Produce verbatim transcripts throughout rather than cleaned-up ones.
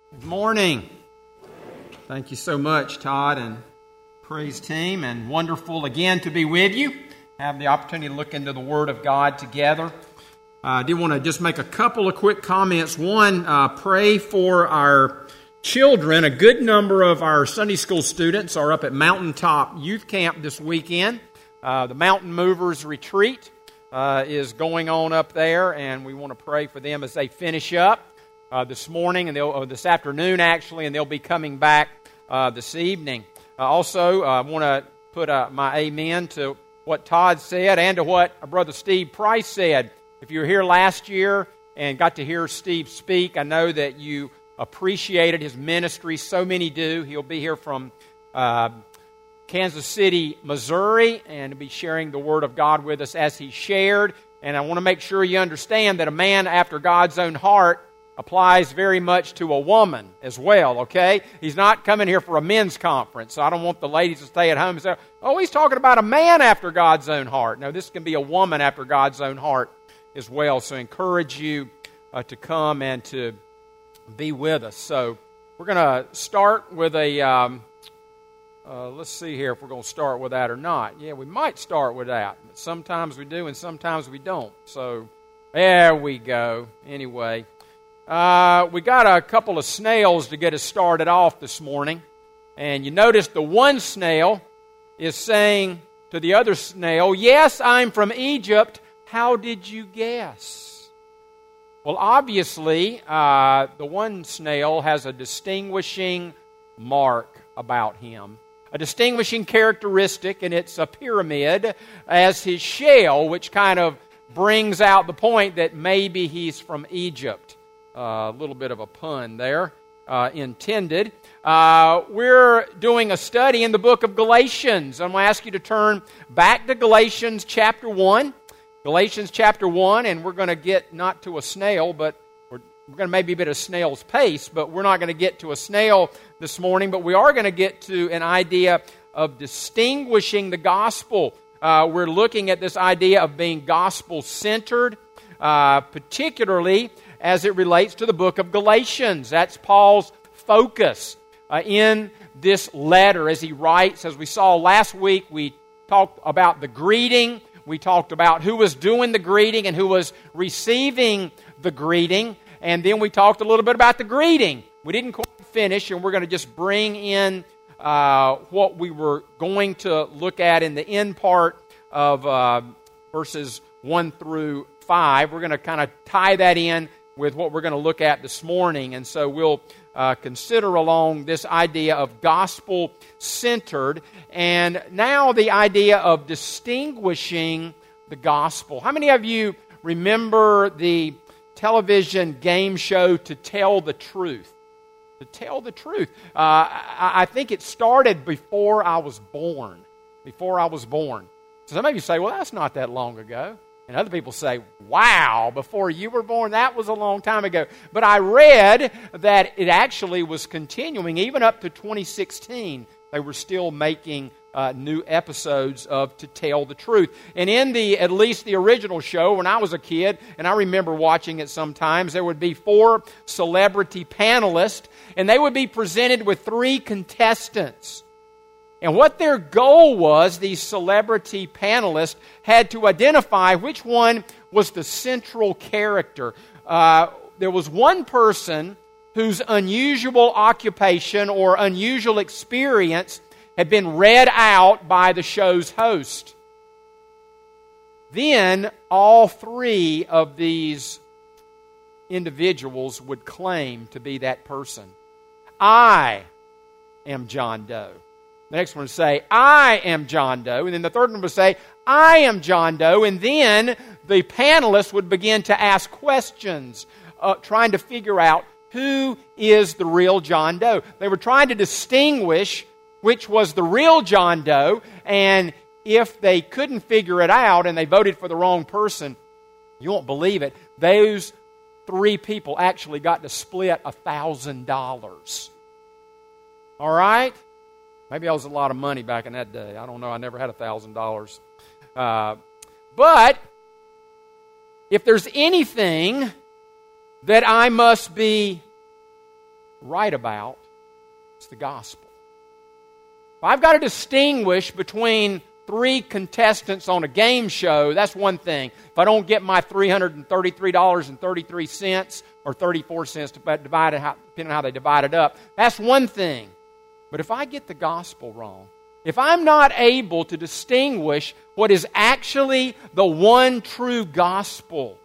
Good morning. Thank you so much, Todd and praise team, and wonderful again to be with you. Have the opportunity to look into the Word of God together. Uh, I did want to just make a couple of quick comments. One, uh, pray for our children. A good number of our Sunday school students are up at Mountaintop Youth Camp this weekend. Uh, the Mountain Movers Retreat uh, is going on up there, and we want to pray for them as they finish up. Uh, this morning and they'll, or this afternoon actually, and they'll be coming back uh, this evening. Uh, also, I uh, want to put uh, my amen to what Todd said and to what our brother Steve Price said. If you were here last year and got to hear Steve speak, I know that you appreciated his ministry. So many do. He'll be here from uh, Kansas City, Missouri, and will be sharing the Word of God with us as he shared. And I want to make sure you understand that a man after God's own heart applies very much to a woman as well, okay? He's not coming here for a men's conference, so I don't want the ladies to stay at home and say, oh, he's talking about a man after God's own heart. No, this can be a woman after God's own heart as well, so I encourage you uh, to come and to be with us. So we're going to start with a, um, uh, let's see here if we're going to start with that or not. Yeah, we might start with that. Sometimes we do and sometimes we don't. So there we go. Anyway. Uh, we got a couple of snails to get us started off this morning. And you notice the one snail is saying to the other snail, yes, I'm from Egypt. How did you guess? Well, obviously, uh, the one snail has a distinguishing mark about him. A distinguishing characteristic, and it's a pyramid as his shell, which kind of brings out the point that maybe he's from Egypt. A uh, little bit of a pun there uh, intended. Uh, we're doing a study in the book of Galatians. I'm going to ask you to turn back to Galatians chapter one. Galatians chapter one, and we're going to get not to a snail, but we're, we're going to maybe be at a snail's pace, but we're not going to get to a snail this morning, but we are going to get to an idea of distinguishing the gospel. Uh, we're looking at this idea of being gospel-centered, uh, particularly as it relates to the book of Galatians. That's Paul's focus uh, in this letter as he writes. As we saw last week, we talked about the greeting. We talked about who was doing the greeting and who was receiving the greeting. And then we talked a little bit about the greeting. We didn't quite finish, and we're going to just bring in uh, what we were going to look at in the end part of uh, verses one through five. We're going to kind of tie that in with what we're going to look at this morning. And so we'll uh, consider along this idea of gospel-centered, and now the idea of distinguishing the gospel. How many of you remember the television game show To Tell the Truth? To Tell the Truth. Uh, I, I think it started before I was born. Before I was born. So some of you say, well, that's not that long ago. And other people say, wow, before you were born, that was a long time ago. But I read that it actually was continuing, even up to twenty sixteen. They were still making uh, new episodes of To Tell the Truth. And in the, at least the original show, when I was a kid, and I remember watching it sometimes, there would be four celebrity panelists, and they would be presented with three contestants. And what their goal was, these celebrity panelists had to identify which one was the central character. Uh, there was one person whose unusual occupation or unusual experience had been read out by the show's host. Then all three of these individuals would claim to be that person. I am John Doe. The next one would say, I am John Doe. And then the third one would say, I am John Doe. And then the panelists would begin to ask questions, uh, trying to figure out who is the real John Doe. They were trying to distinguish which was the real John Doe. And if they couldn't figure it out and they voted for the wrong person, you won't believe it, those three people actually got to split one thousand dollars. All right? Maybe that was a lot of money back in that day. I don't know. I never had one thousand dollars. Uh, but if there's anything that I must be write about, it's the gospel. If I've got to distinguish between three contestants on a game show, that's one thing. If I don't get my three hundred thirty-three dollars and thirty-three cents or thirty-four cents, depending on how they divide it up, that's one thing. But if I get the gospel wrong, if I'm not able to distinguish what is actually the one true gospel,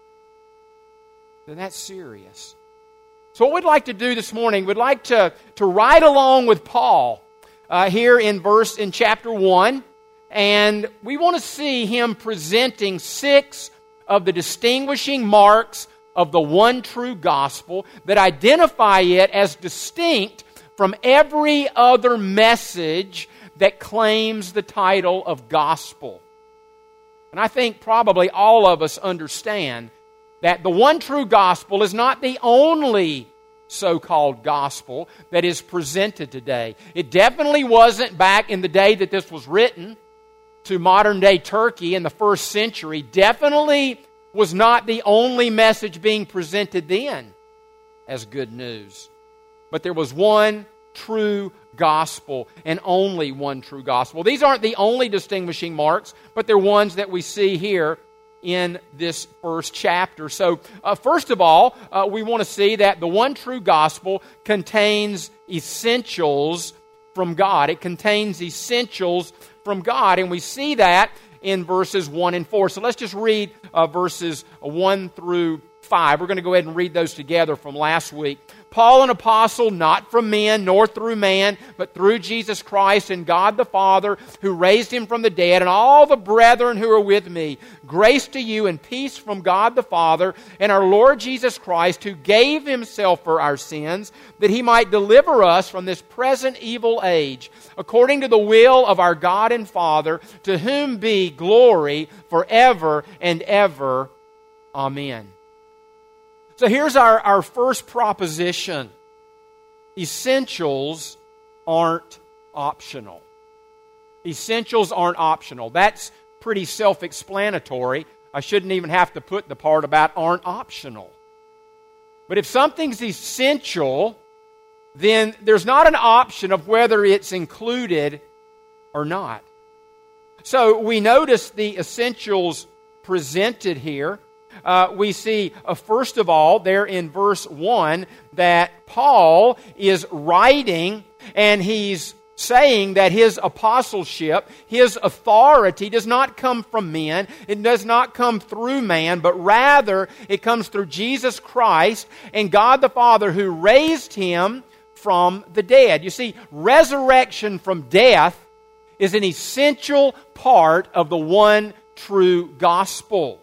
then that's serious. So what we'd like to do this morning, we'd like to, to ride along with Paul uh, here in verse in chapter one, and we want to see him presenting six of the distinguishing marks of the one true gospel that identify it as distinct from every other message that claims the title of gospel. And I think probably all of us understand that the one true gospel is not the only so-called gospel that is presented today. It definitely wasn't back in the day that this was written to modern-day Turkey in the first century. Definitely was not the only message being presented then as good news. But there was one true gospel and only one true gospel. These aren't the only distinguishing marks, but they're ones that we see here in this first chapter. So, uh, first of all, uh, we want to see that the one true gospel contains essentials from God. It contains essentials from God, and we see that in verses one and four. So let's just read uh, verses one through five. We're going to go ahead and read those together from last week. Paul, an apostle, not from men, nor through man, but through Jesus Christ and God the Father, who raised him from the dead, and all the brethren who are with me. Grace to you and peace from God the Father and our Lord Jesus Christ, who gave himself for our sins, that he might deliver us from this present evil age, according to the will of our God and Father, to whom be glory forever and ever. Amen. So here's our, our first proposition. Essentials aren't optional. Essentials aren't optional. That's pretty self-explanatory. I shouldn't even have to put the part about aren't optional. But if something's essential, then there's not an option of whether it's included or not. So we notice the essentials presented here. Uh, we see, uh, first of all, there in verse one, that Paul is writing and he's saying that his apostleship, his authority does not come from men, it does not come through man, but rather it comes through Jesus Christ and God the Father who raised him from the dead. You see, resurrection from death is an essential part of the one true gospel.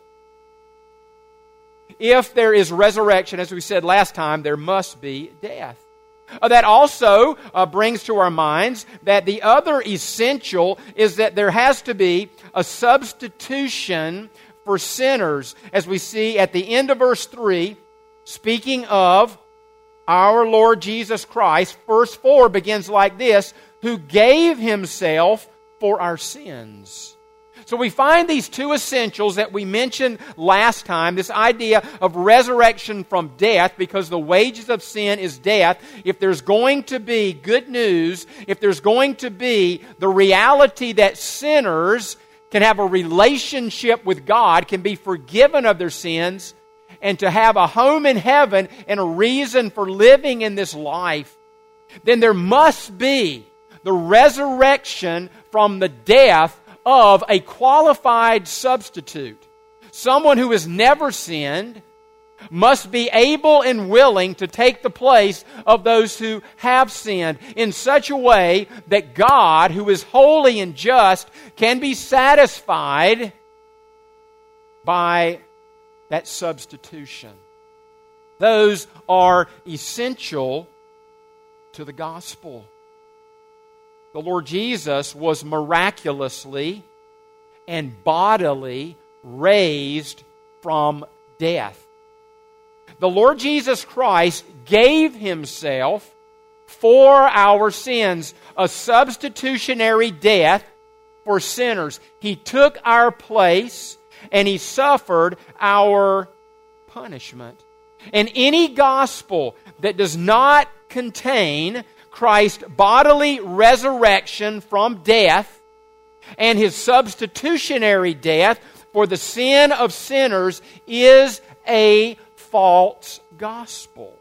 If there is resurrection, as we said last time, there must be death. Uh, that also uh, brings to our minds that the other essential is that there has to be a substitution for sinners. As we see at the end of verse three, speaking of our Lord Jesus Christ, verse four begins like this, who gave himself for our sins. So we find these two essentials that we mentioned last time, this idea of resurrection from death, because the wages of sin is death. If there's going to be good news, if there's going to be the reality that sinners can have a relationship with God, can be forgiven of their sins, and to have a home in heaven and a reason for living in this life, then there must be the resurrection from the death of a qualified substitute. Someone who has never sinned must be able and willing to take the place of those who have sinned in such a way that God, who is holy and just, can be satisfied by that substitution. Those are essential to the gospel. The Lord Jesus was miraculously and bodily raised from death. The Lord Jesus Christ gave himself for our sins, a substitutionary death for sinners. He took our place and he suffered our punishment. And any gospel that does not contain Christ's bodily resurrection from death and His substitutionary death for the sin of sinners is a false gospel.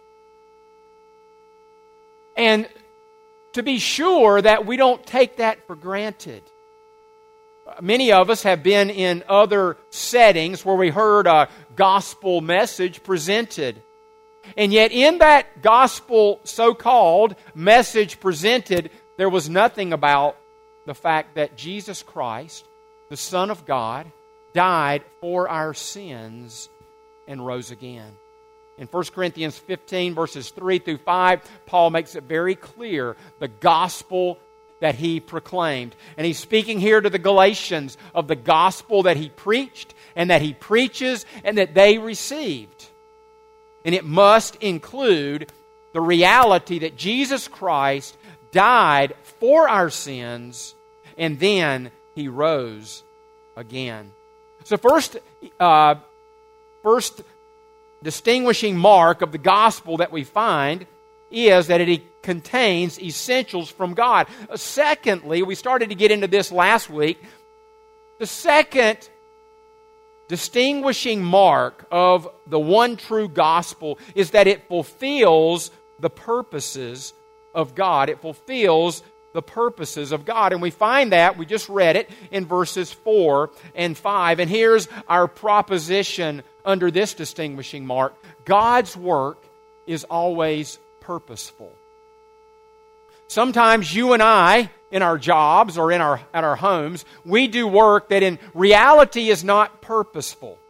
And to be sure that we don't take that for granted. Many of us have been in other settings where we heard a gospel message presented. And yet in that gospel so-called message presented, there was nothing about the fact that Jesus Christ, the Son of God, died for our sins and rose again. In First Corinthians fifteen, verses three through five, Paul makes it very clear the gospel that he proclaimed. And he's speaking here to the Galatians of the gospel that he preached and that he preaches and that they received. And it must include the reality that Jesus Christ died for our sins and then He rose again. So first, uh, first distinguishing mark of the gospel that we find is that it contains essentials from God. Secondly, we started to get into this last week. The second distinguishing mark of the one true gospel is that it fulfills the purposes of God. It fulfills the purposes of God. And we find that, we just read it, in verses four and five. And here's our proposition under this distinguishing mark. God's work is always purposeful. Sometimes you and I, in our jobs or in our at our homes, we do work that in reality is not purposeful.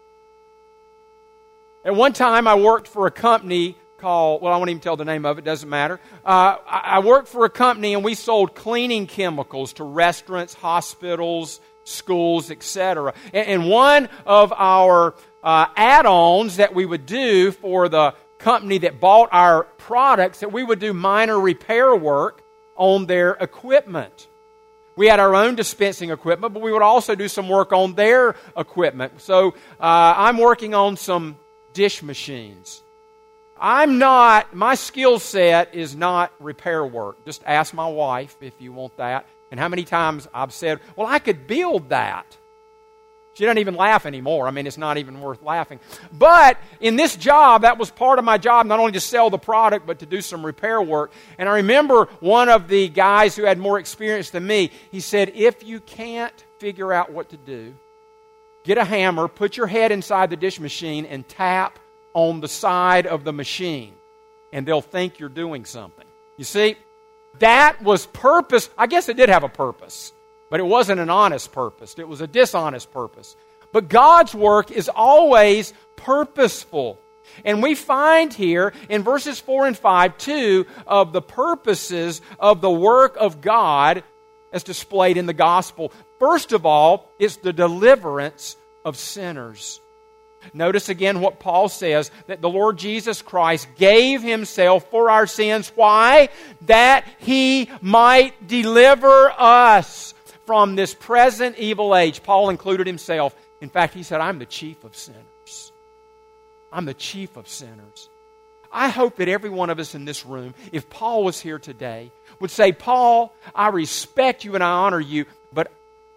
At one time I worked for a company called, well, I won't even tell the name of it, doesn't matter. Uh, I worked for a company and we sold cleaning chemicals to restaurants, hospitals, schools, et cetera. And one of our uh, add-ons that we would do for the company that bought our products, that we would do minor repair work on their equipment. We had our own dispensing equipment, but we would also do some work on their equipment. So uh, I'm working on some dish machines. I'm not, my skill set is not repair work. Just ask my wife if you want that. And how many times I've said, well, I could build that. She doesn't even laugh anymore. I mean, it's not even worth laughing. But in this job, that was part of my job, not only to sell the product, but to do some repair work. And I remember one of the guys who had more experience than me, he said, if you can't figure out what to do, get a hammer, put your head inside the dish machine, and tap on the side of the machine, and they'll think you're doing something. You see, that was purpose. I guess it did have a purpose, but it wasn't an honest purpose. It was a dishonest purpose. But God's work is always purposeful. And we find here in verses four and five, two of the purposes of the work of God as displayed in the gospel. First of all, it's the deliverance of sinners. Notice again what Paul says, that the Lord Jesus Christ gave Himself for our sins. Why? That He might deliver us from this present evil age. Paul included himself. In fact, he said, I'm the chief of sinners. I'm the chief of sinners. I hope that every one of us in this room, if Paul was here today, would say, Paul, I respect you and I honor you, but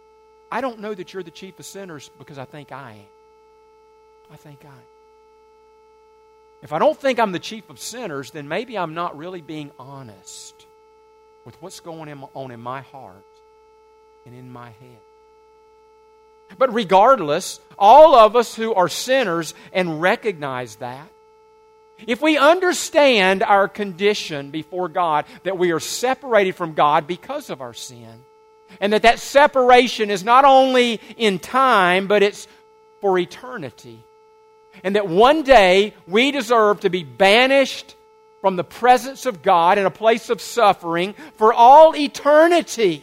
I don't know that you're the chief of sinners because I think I am. I think I am. If I don't think I'm the chief of sinners, then maybe I'm not really being honest with what's going on in my heart and in my head. But regardless, all of us who are sinners and recognize that, if we understand our condition before God, that we are separated from God because of our sin, and that that separation is not only in time, but it's for eternity, and that one day we deserve to be banished from the presence of God in a place of suffering for all eternity.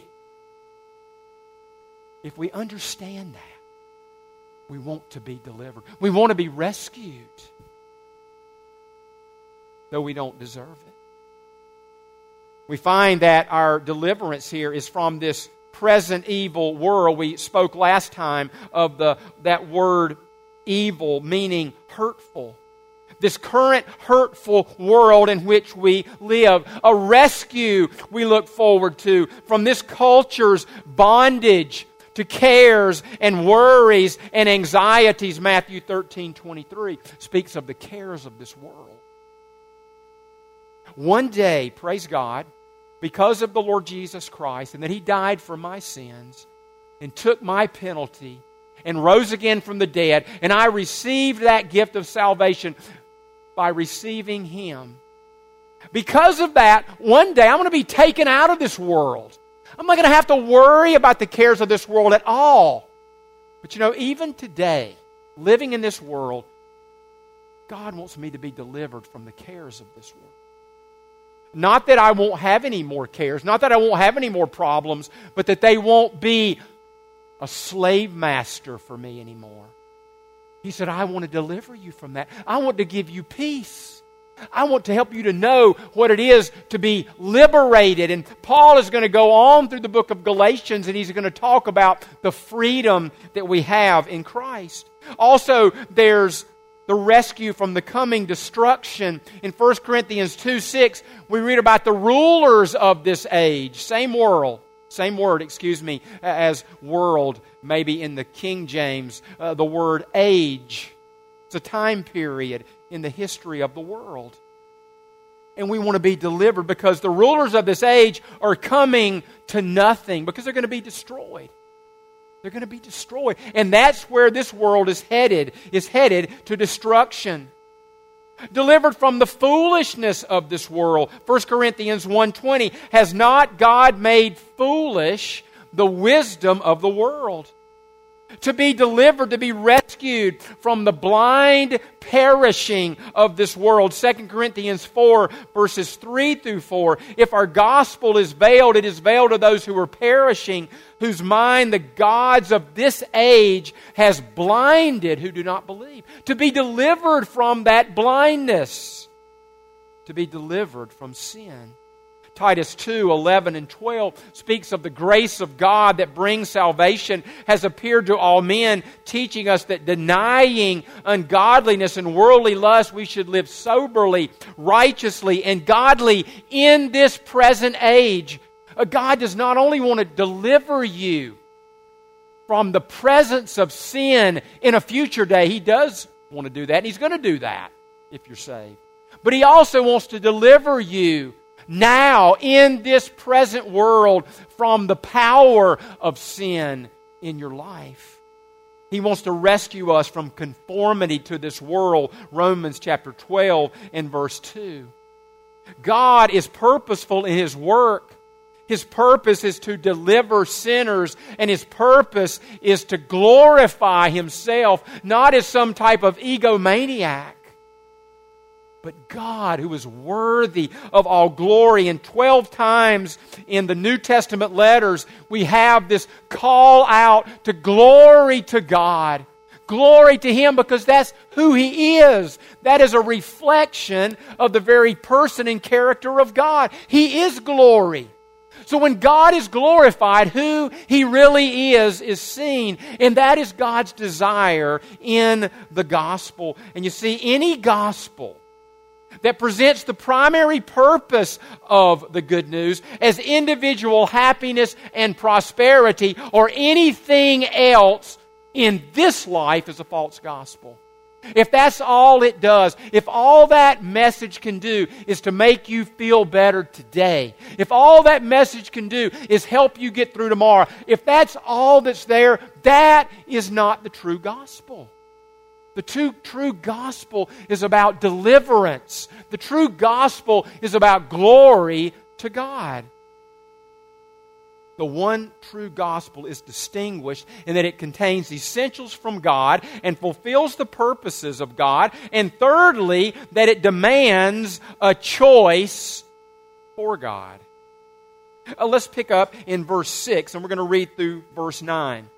If we understand that, we want to be delivered. We want to be rescued, though we don't deserve it. We find that our deliverance here is from this present evil world. We spoke last time of the that word evil meaning hurtful. this current hurtful world in which we live. A rescue we look forward to from this culture's bondage to cares and worries and anxieties. Matthew thirteen twenty-three speaks of the cares of this world. One day, praise God, because of the Lord Jesus Christ and that He died for my sins and took my penalty and rose again from the dead, and I received that gift of salvation by receiving Him. Because of that, one day I'm going to be taken out of this world. I'm not going to have to worry about the cares of this world at all. But you know, even today, living in this world, God wants me to be delivered from the cares of this world. Not that I won't have any more cares, not that I won't have any more problems, but that they won't be a slave master for me anymore. He said, I want to deliver you from that. I want to give you peace. I want to help you to know what it is to be liberated. And Paul is going to go on through the book of Galatians, and he's going to talk about the freedom that we have in Christ. Also, there's the rescue from the coming destruction. In First Corinthians two six, we read about the rulers of this age. Same world. Same word, excuse me, as world, maybe in the King James, uh, the word age. It's a time period in the history of the world. And we want to be delivered because the rulers of this age are coming to nothing because they're going to be destroyed. They're going to be destroyed. And that's where this world is headed, is headed to destruction. Delivered from the foolishness of this world. First Corinthians one twenty, has not God made foolish the wisdom of the world? To be delivered, to be rescued from the blind perishing of this world. Second Corinthians four, verses three through four. If our gospel is veiled, it is veiled to those who are perishing, whose mind the gods of this age has blinded, who do not believe. To be delivered from that blindness. To be delivered from sin. Titus two, eleven and twelve speaks of the grace of God that brings salvation has appeared to all men, teaching us that denying ungodliness and worldly lust, we should live soberly, righteously, and godly in this present age. God does not only want to deliver you from the presence of sin in a future day. He does want to do that, and He's going to do that if you're saved. But He also wants to deliver you now, in this present world, from the power of sin in your life. He wants to rescue us from conformity to this world. Romans chapter twelve and verse two. God is purposeful in His work. His purpose is to deliver sinners, and His purpose is to glorify Himself, not as some type of egomaniac, but God, who is worthy of all glory. And twelve times in the New Testament letters, we have this call out to glory to God. Glory to Him because that's who He is. That is a reflection of the very person and character of God. He is glory. So when God is glorified, who He really is, is seen. And that is God's desire in the gospel. And you see, any gospel that presents the primary purpose of the good news as individual happiness and prosperity or anything else in this life is a false gospel. If that's all it does, if all that message can do is to make you feel better today, if all that message can do is help you get through tomorrow, if that's all that's there, that is not the true gospel. The true, true gospel is about deliverance. The true gospel is about glory to God. The one true gospel is distinguished in that it contains essentials from God and fulfills the purposes of God. And thirdly, that it demands a choice for God. Uh, let's pick up in verse six, and we're going to read through verse nine.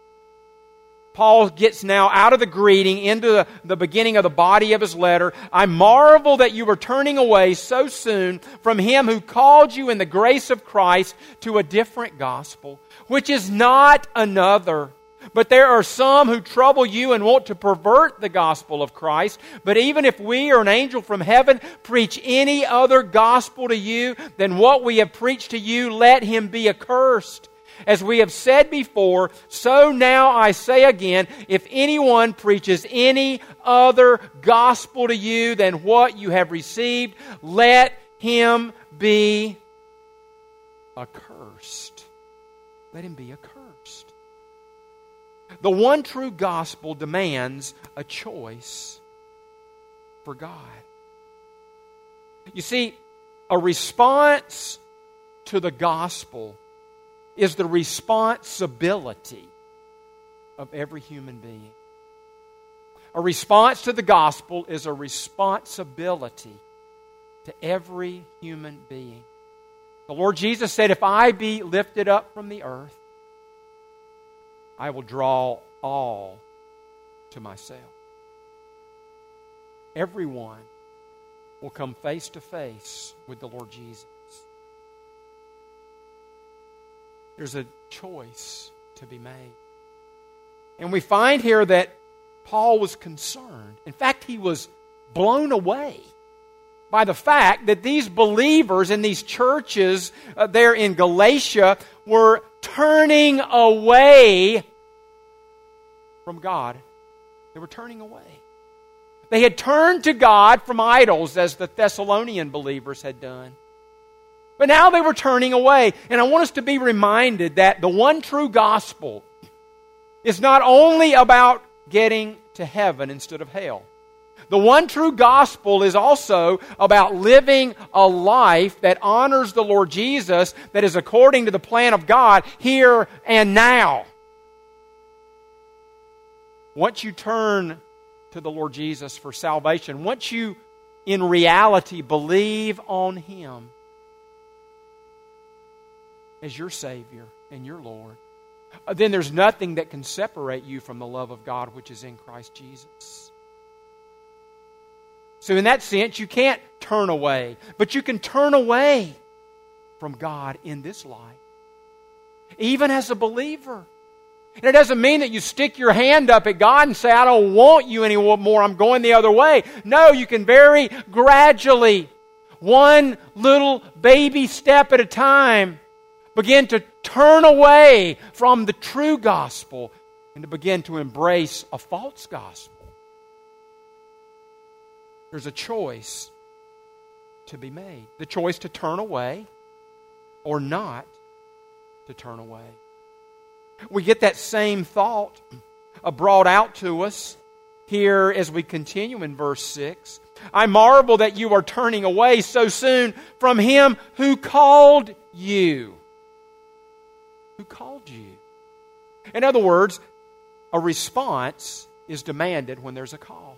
Paul gets now out of the greeting into the, the beginning of the body of his letter. I marvel that you are turning away so soon from Him who called you in the grace of Christ to a different gospel, which is not another. But there are some who trouble you and want to pervert the gospel of Christ. But even if we or an angel from heaven preach any other gospel to you than what we have preached to you, let him be accursed. As we have said before, so now I say again, if anyone preaches any other gospel to you than what you have received, let him be accursed. Let him be accursed. The one true gospel demands a choice for God. You see, a response to the gospel is the responsibility of every human being. A response to the gospel is a responsibility to every human being. The Lord Jesus said, if I be lifted up from the earth, I will draw all to myself. Everyone will come face to face with the Lord Jesus. There's a choice to be made. And we find here that Paul was concerned. In fact, he was blown away by the fact that these believers in these churches uh, there in Galatia were turning away from God. They were turning away. They had turned to God from idols, as the Thessalonian believers had done. But now they were turning away. And I want us to be reminded that the one true gospel is not only about getting to heaven instead of hell. The one true gospel is also about living a life that honors the Lord Jesus, that is according to the plan of God here and now. Once you turn to the Lord Jesus for salvation, once you in reality believe on Him as your Savior and your Lord, then there's nothing that can separate you from the love of God which is in Christ Jesus. So in that sense, you can't turn away, but you can turn away from God in this life, even as a believer. And it doesn't mean that you stick your hand up at God and say, I don't want you anymore, I'm going the other way. No, you can very gradually, one little baby step at a time, begin to turn away from the true gospel and to begin to embrace a false gospel. There's a choice to be made. The choice to turn away or not to turn away. We get that same thought brought out to us here as we continue in verse six. I marvel that you are turning away so soon from Him who called you. Who called you? In other words, a response is demanded when there's a call.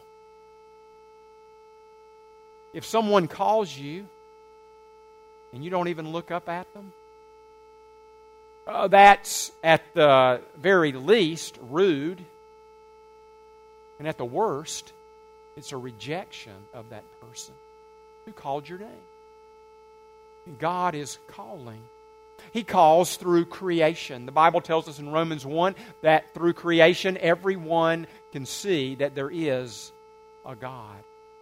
If someone calls you and you don't even look up at them, uh, that's at the very least rude. And at the worst, it's a rejection of that person who called your name. And God is calling. He calls through creation. The Bible tells us in Romans one that through creation everyone can see that there is a God.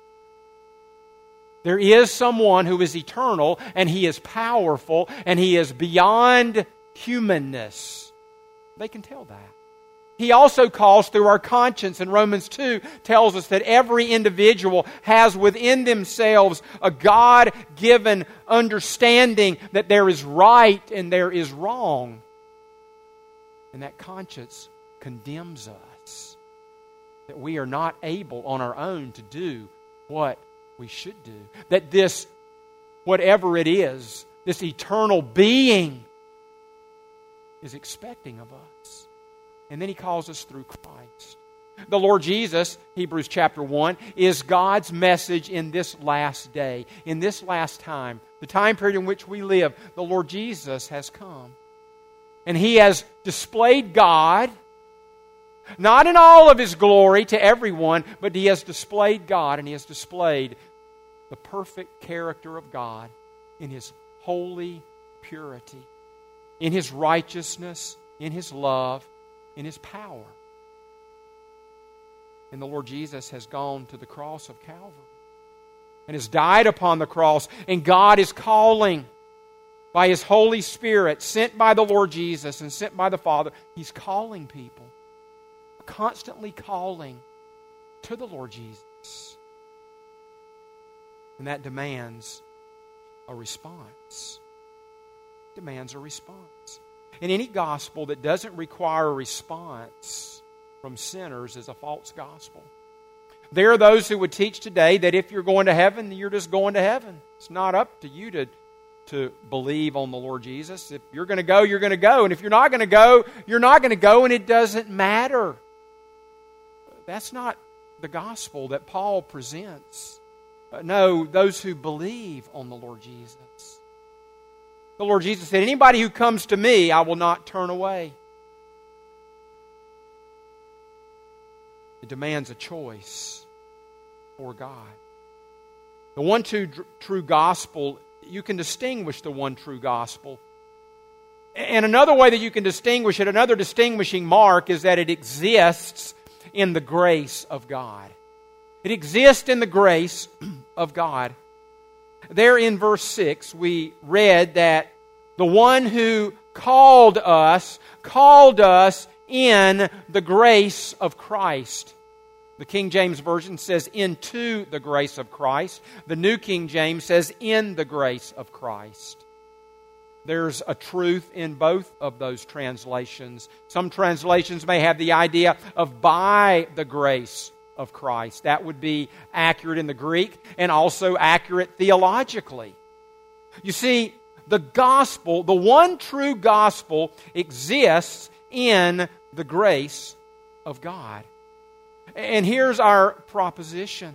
There is someone who is eternal, and He is powerful, and He is beyond humanness. They can tell that. He also calls through our conscience, and Romans two tells us that every individual has within themselves a God-given understanding that there is right and there is wrong. And that conscience condemns us, that we are not able on our own to do what we should do. That this, whatever it is, this eternal being is expecting of us. And then He calls us through Christ. The Lord Jesus, Hebrews chapter one, is God's message in this last day, in this last time, the time period in which we live. The Lord Jesus has come. And He has displayed God, not in all of His glory to everyone, but He has displayed God, and He has displayed the perfect character of God in His holy purity, in His righteousness, in His love, in His power. And the Lord Jesus has gone to the cross of Calvary and has died upon the cross. And God is calling by His Holy Spirit, sent by the Lord Jesus and sent by the Father. He's calling people, constantly calling to the Lord Jesus. And that demands a response. Demands a response. And any gospel that doesn't require a response from sinners is a false gospel. There are those who would teach today that if you're going to heaven, you're just going to heaven. It's not up to you to, to believe on the Lord Jesus. If you're going to go, you're going to go. And if you're not going to go, you're not going to go, and it doesn't matter. That's not the gospel that Paul presents. Uh, no, those who believe on the Lord Jesus. The Lord Jesus said, anybody who comes to me, I will not turn away. It demands a choice for God. The one true, true gospel, you can distinguish the one true gospel. And another way that you can distinguish it, another distinguishing mark, is that it exists in the grace of God. It exists in the grace of God. There in verse six, we read that the one who called us, called us in the grace of Christ. The King James Version says, into the grace of Christ. The New King James says, in the grace of Christ. There's a truth in both of those translations. Some translations may have the idea of by the grace of Christ. That would be accurate in the Greek and also accurate theologically. You see, the gospel, the one true gospel, exists in the grace of God. And here's our proposition.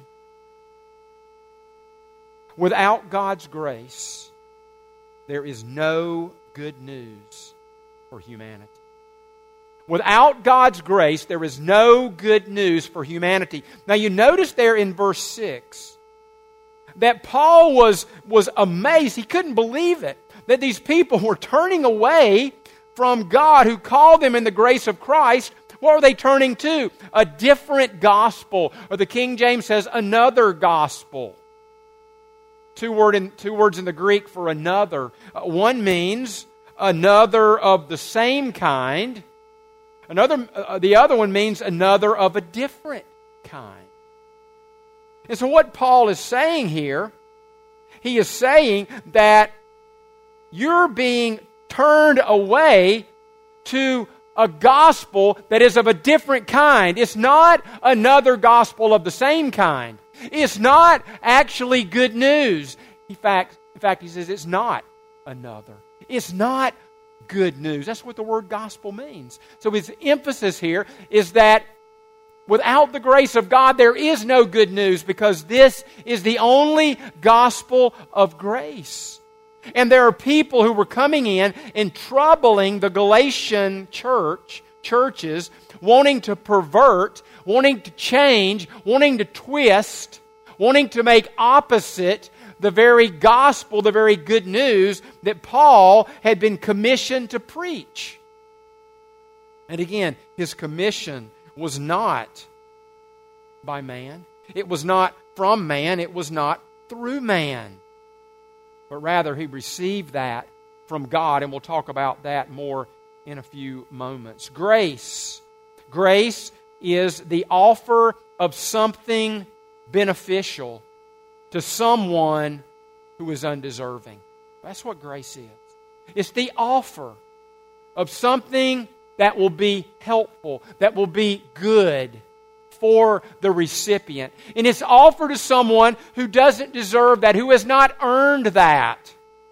Without God's grace, there is no good news for humanity. Without God's grace, there is no good news for humanity. Now you notice there in verse six that Paul was, was amazed. He couldn't believe it. That these people were turning away from God who called them in the grace of Christ. What were they turning to? A different gospel. Or the King James says another gospel. Two, word in, two words in the Greek for another. Uh, one means another of the same kind. Another, uh, the other one means another of a different kind. And so what Paul is saying here, he is saying that you're being turned away to a gospel that is of a different kind. It's not another gospel of the same kind. It's not actually good news. In fact, in fact, he says it's not another. It's not good news. That's what the word gospel means. So his emphasis here is that without the grace of God, there is no good news, because this is the only gospel of grace. And there are people who were coming in and troubling the Galatian church, churches, wanting to pervert, wanting to change, wanting to twist, wanting to make opposite the very gospel, the very good news that Paul had been commissioned to preach. And again, his commission was not by man. It was not from man. It was not through man. But rather, he received that from God, and we'll talk about that more in a few moments. Grace. Grace is the offer of something beneficial to someone who is undeserving. That's what grace is. It's the offer of something that will be helpful, that will be good for the recipient. And it's offered to someone who doesn't deserve that, who has not earned that.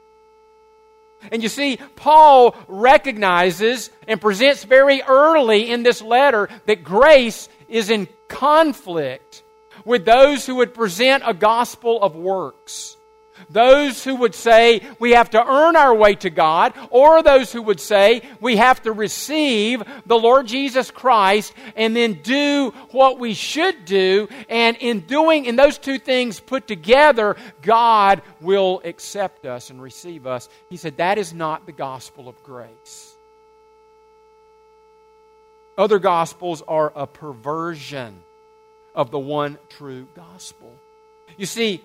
And you see, Paul recognizes and presents very early in this letter that grace is in conflict with those who would present a gospel of works. Those who would say we have to earn our way to God, or those who would say we have to receive the Lord Jesus Christ and then do what we should do, and in doing, in those two things put together, God will accept us and receive us. He said that is not the gospel of grace. Other gospels are a perversion of the one true gospel. You see,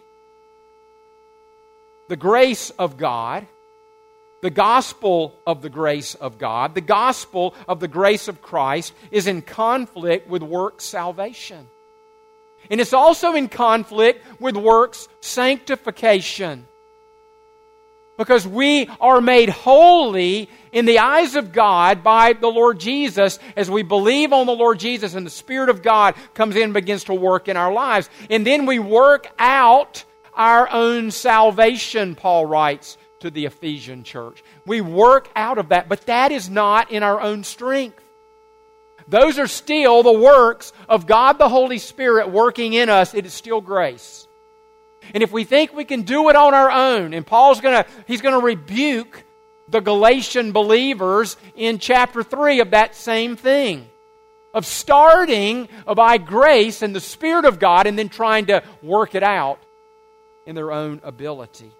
the grace of God, the gospel of the grace of God, the gospel of the grace of Christ is in conflict with works salvation. And it's also in conflict with works sanctification. Because we are made holy in the eyes of God by the Lord Jesus as we believe on the Lord Jesus and the Spirit of God comes in and begins to work in our lives. And then we work out our own salvation, Paul writes to the Ephesian church. We work out of that, but that is not in our own strength. Those are still the works of God the Holy Spirit working in us. It is still grace. And if we think we can do it on our own, and Paul's going to, he's going to rebuke the Galatian believers in chapter three of that same thing. Of starting by grace and the Spirit of God and then trying to work it out in their own ability.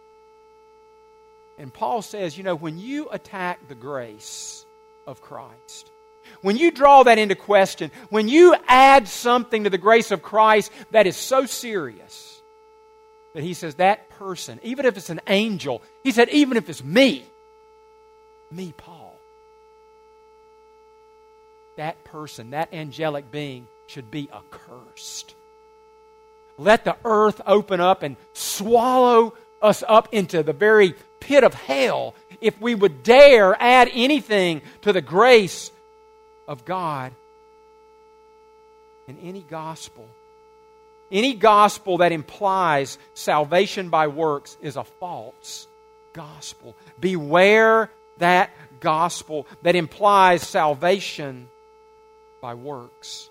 And Paul says, you know, when you attack the grace of Christ, when you draw that into question, when you add something to the grace of Christ that is so serious, that he says that person, even if it's an angel, he said, even if it's me, me, Paul, that person, that angelic being should be accursed. Let the earth open up and swallow us up into the very pit of hell if we would dare add anything to the grace of God in any gospel. Any gospel that implies salvation by works is a false gospel. Beware that gospel that implies salvation by works.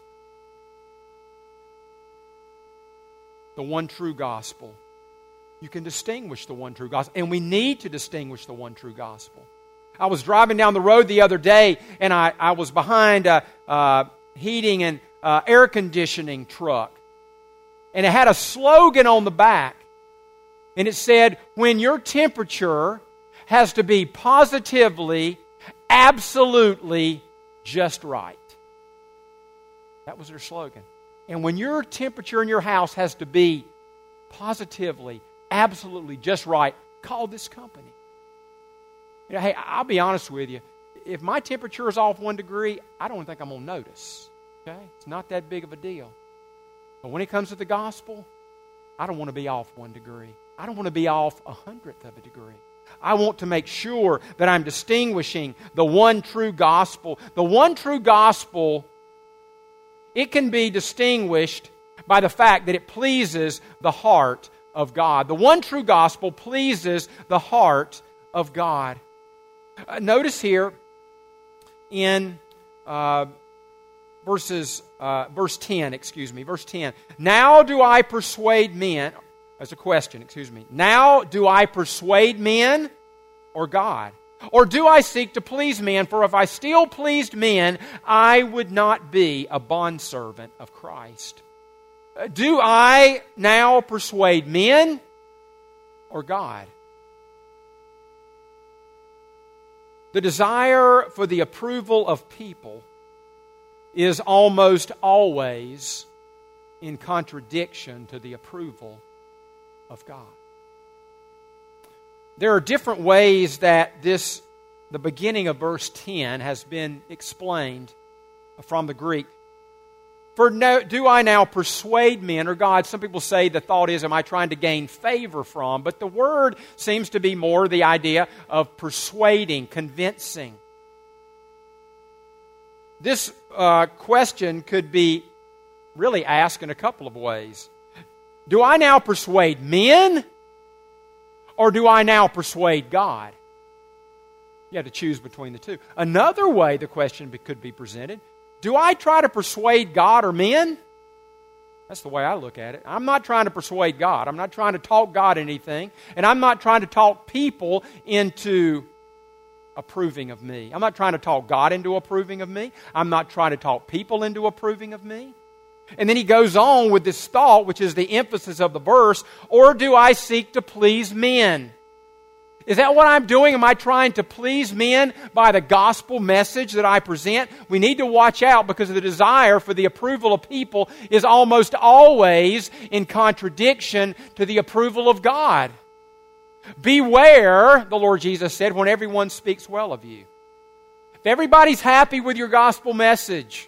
The one true gospel. You can distinguish the one true gospel. And we need to distinguish the one true gospel. I was driving down the road the other day, and I, I was behind a, a heating and uh, air conditioning truck. And it had a slogan on the back. And it said, when your temperature has to be positively, absolutely just right. That was their slogan. And when your temperature in your house has to be positively, absolutely just right, call this company. You know, hey, I'll be honest with you. If my temperature is off one degree, I don't think I'm going to notice. Okay? It's not that big of a deal. But when it comes to the gospel, I don't want to be off one degree. I don't want to be off a hundredth of a degree. I want to make sure that I'm distinguishing the one true gospel. The one true gospel, it can be distinguished by the fact that it pleases the heart of God. The one true gospel pleases the heart of God. Uh, notice here in uh, verses, uh, verse ten, excuse me, verse ten. Now do I persuade men, as a question, excuse me. Now do I persuade men or God? Or do I seek to please men? For if I still pleased men, I would not be a bondservant of Christ. Uh, do I now persuade men or God? The desire for the approval of people is almost always in contradiction to the approval of God. There are different ways that this, the beginning of verse ten, has been explained from the Greek. For no, do I now persuade men or God? Some people say the thought is, am I trying to gain favor from? But the word seems to be more the idea of persuading, convincing. This uh, question could be really asked in a couple of ways. Do I now persuade men? Or do I now persuade God? You have to choose between the two. Another way the question could be presented, do I try to persuade God or men? That's the way I look at it. I'm not trying to persuade God. I'm not trying to talk God into anything. And I'm not trying to talk people into approving of me. I'm not trying to talk God into approving of me. I'm not trying to talk people into approving of me. And then he goes on with this thought, which is the emphasis of the verse, or do I seek to please men? Is that what I'm doing? Am I trying to please men by the gospel message that I present? We need to watch out, because the desire for the approval of people is almost always in contradiction to the approval of God. Beware, the Lord Jesus said, when everyone speaks well of you. If everybody's happy with your gospel message,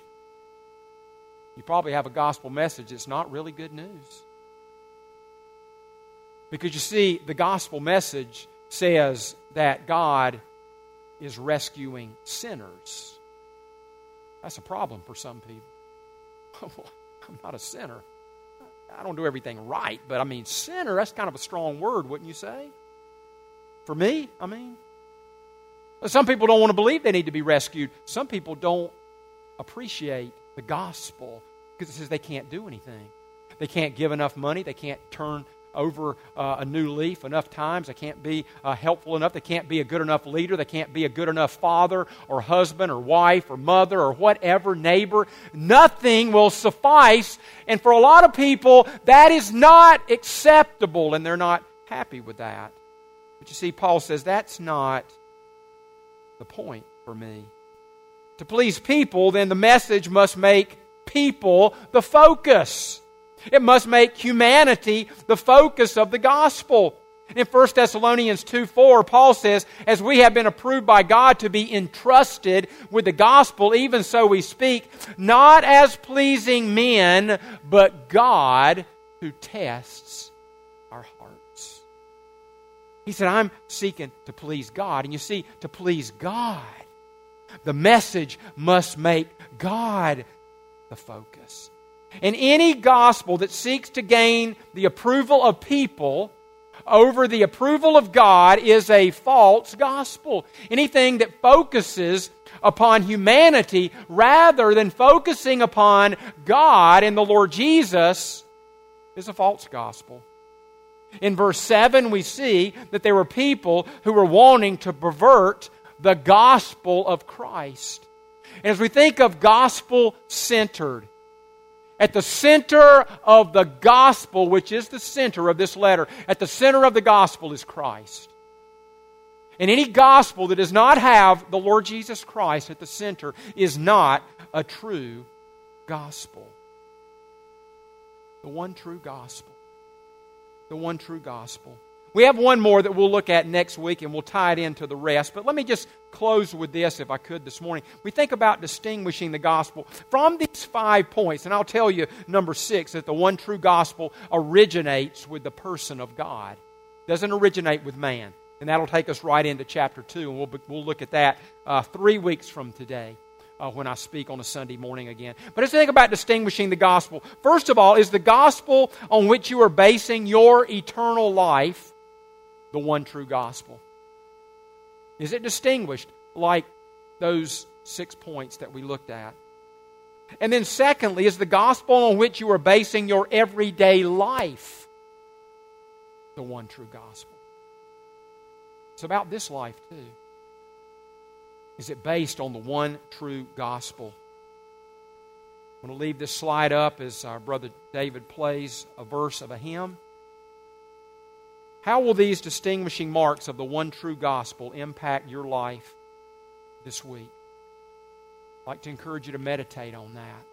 you probably have a gospel message that's not really good news. Because you see, the gospel message says that God is rescuing sinners. That's a problem for some people. I'm not a sinner. I don't do everything right, but I mean, sinner, that's kind of a strong word, wouldn't you say? For me, I mean. Some people don't want to believe they need to be rescued. Some people don't appreciate the gospel because it says they can't do anything. They can't give enough money. They can't turn over uh, a new leaf enough times. They can't be uh, helpful enough. They can't be a good enough leader. They can't be a good enough father or husband or wife or mother or whatever, neighbor. Nothing will suffice. And for a lot of people, that is not acceptable, and they're not happy with that. But you see, Paul says that's not the point for me. To please people, then the message must make people the focus. It must make humanity the focus of the gospel. In First Thessalonians two four, Paul says, as we have been approved by God to be entrusted with the gospel, even so we speak, not as pleasing men, but God who tests our hearts. He said, I'm seeking to please God. And you see, to please God, the message must make God the focus. And any gospel that seeks to gain the approval of people over the approval of God is a false gospel. Anything that focuses upon humanity rather than focusing upon God and the Lord Jesus is a false gospel. In verse seven, we see that there were people who were wanting to pervert the gospel of Christ. And as we think of gospel-centered, at the center of the gospel, which is the center of this letter, at the center of the gospel is Christ. And any gospel that does not have the Lord Jesus Christ at the center is not a true gospel. The one true gospel. The one true gospel. We have one more that we'll look at next week, and we'll tie it into the rest. But let me just close with this, if I could, this morning. We think about distinguishing the gospel from these five points. And I'll tell you, number six, that the one true gospel originates with the person of God. It doesn't originate with man. And that'll take us right into chapter two. And we'll, we'll look at that uh, three weeks from today. Uh, when I speak on a Sunday morning again. But as we think about distinguishing the gospel, first of all, is the gospel on which you are basing your eternal life the one true gospel? Is it distinguished like those six points that we looked at? And then secondly, is the gospel on which you are basing your everyday life the one true gospel? It's about this life too. Is it based on the one true gospel? I'm going to leave this slide up as our brother David plays a verse of a hymn. How will these distinguishing marks of the one true gospel impact your life this week? I'd like to encourage you to meditate on that.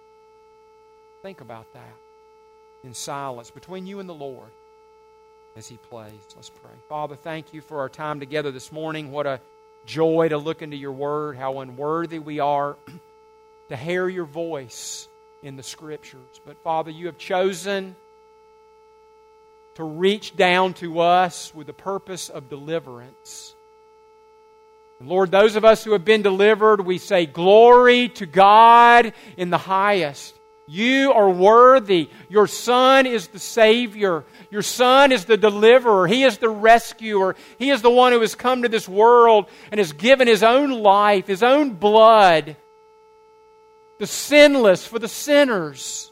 Think about that in silence between you and the Lord as He plays. Let's pray. Father, thank you for our time together this morning. What a joy to look into your word, how unworthy we are to hear your voice in the Scriptures. But Father, you have chosen to reach down to us with the purpose of deliverance. And Lord, those of us who have been delivered, we say, glory to God in the highest. You are worthy. Your Son is the Savior. Your Son is the deliverer. He is the rescuer. He is the one who has come to this world and has given His own life, His own blood, the sinless for the sinners.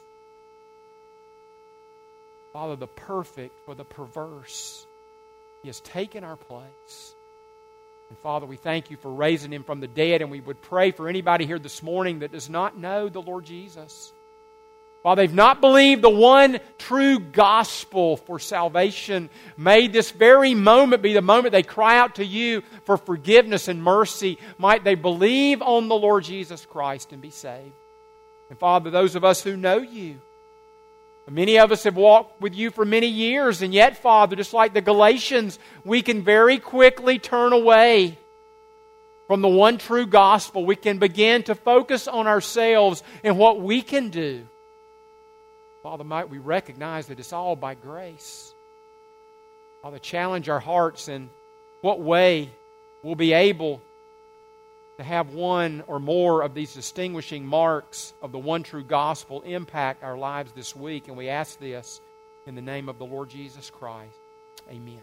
Father, the perfect for the perverse. He has taken our place. And Father, we thank you for raising Him from the dead, and we would pray for anybody here this morning that does not know the Lord Jesus. while they've not believed the one true gospel for salvation, may this very moment be the moment they cry out to you for forgiveness and mercy. Might they believe on the Lord Jesus Christ and be saved. And Father, those of us who know you, many of us have walked with you for many years, and yet, Father, just like the Galatians, we can very quickly turn away from the one true gospel. We can begin to focus on ourselves and what we can do. Father, might we recognize that it's all by grace. Father, challenge our hearts in what way we'll be able to have one or more of these distinguishing marks of the one true gospel impact our lives this week. And we ask this in the name of the Lord Jesus Christ. Amen.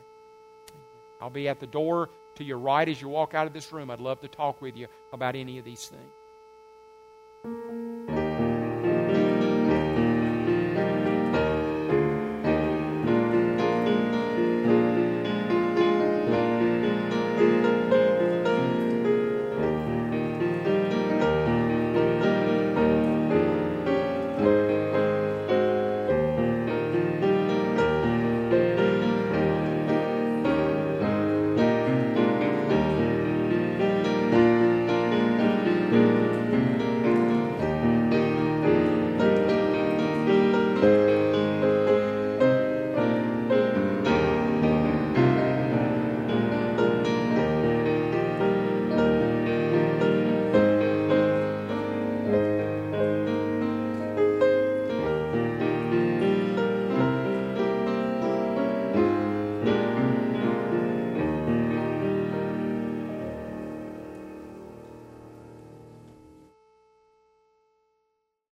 I'll be at the door to your right as you walk out of this room. I'd love to talk with you about any of these things.